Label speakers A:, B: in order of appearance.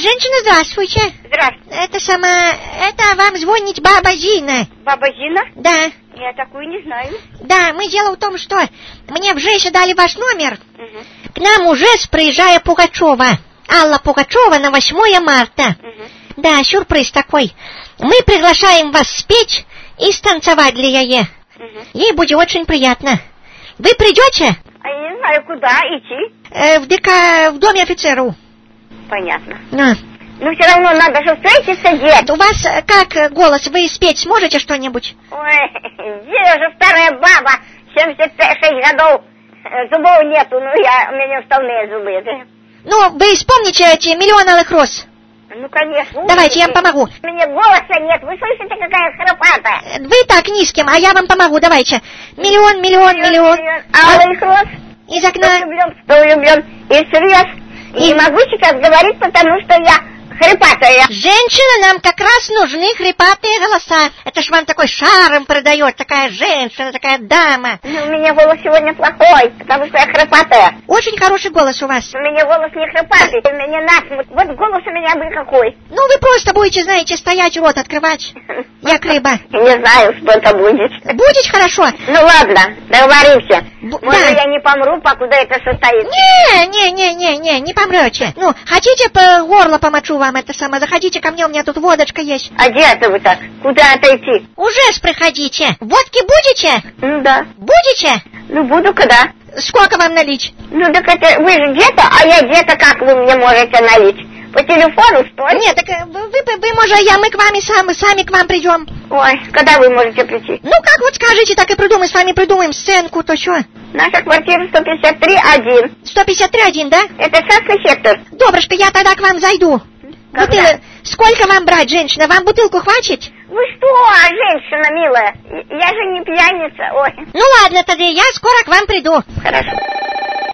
A: Женщина, здравствуйте.
B: Здравствуйте.
A: Это вам звонит баба Зина.
B: Баба Зина?
A: Да.
B: Я такую не знаю.
A: Да, дело в том, что мне в ЖЭСе дали ваш номер.
B: Угу.
A: К нам уже приезжая Пугачева. Алла Пугачева на 8 марта.
B: Угу.
A: Да, сюрприз такой. Мы приглашаем вас спеть и станцевать для яе.
B: Угу.
A: Ей будет очень приятно. Вы придете?
B: А я не знаю, куда идти.
A: В доме офицеру.
B: Понятно.
A: Да.
B: Но все равно надо же встретиться, дед.
A: У вас как голос? Вы спеть сможете что-нибудь?
B: Ой, я уже старая баба, 76 годов. Зубов нету, у меня вставные зубы.
A: Ну, вы вспомните эти «Миллион алых роз».
B: Ну, конечно.
A: Давайте, я вам помогу.
B: У меня голоса нет, вы слышите, какая храпатая?
A: Вы так низким, а я вам помогу, давайте. Миллион.
B: Алых роз.
A: Из окна.
B: Кто влюблен, и слез. И не могу сейчас говорить, потому что я хрипатая.
A: Женщина, нам как раз нужны хрипатые голоса. Это ж вам такой шарм продает, такая женщина, такая дама.
B: Ну, у меня голос сегодня плохой, потому что я хрипатая.
A: Очень хороший голос у вас.
B: У меня голос не хрипатый, у меня насморк. Вот голос у меня был какой.
A: Ну, вы просто будете, знаете, стоять, рот открывать. Як рыба.
B: Не знаю, что это будет.
A: Будет хорошо?
B: Ну, ладно, договоримся. Может,
A: да.
B: я не помру, покуда это состоится.
A: Не помрете. Ну, хотите по горло помочу вам это самое? Заходите ко мне, у меня тут водочка есть.
B: А где это вы так? Куда отойти?
A: Уже приходите. Водки будете?
B: Ну, да.
A: Будете?
B: Ну, буду когда?
A: Сколько вам налить?
B: Ну, так это вы же где-то, а я где-то, как вы мне можете налить? По телефону, что ли?
A: Нет, так вы может, мы к вам сами к вам придем.
B: Ой, когда вы можете прийти?
A: Ну, как вот скажете, так и придумаем, с вами придумаем сценку, то что?
B: Наша квартира 153-1.
A: 153-1, да?
B: Это частный сектор.
A: Добрышка, я тогда к вам зайду. Сколько вам брать, женщина? Вам бутылку хватит?
B: Вы что, женщина милая? Я же не пьяница, ой.
A: Ну ладно, тогда я скоро к вам приду.
B: Хорошо.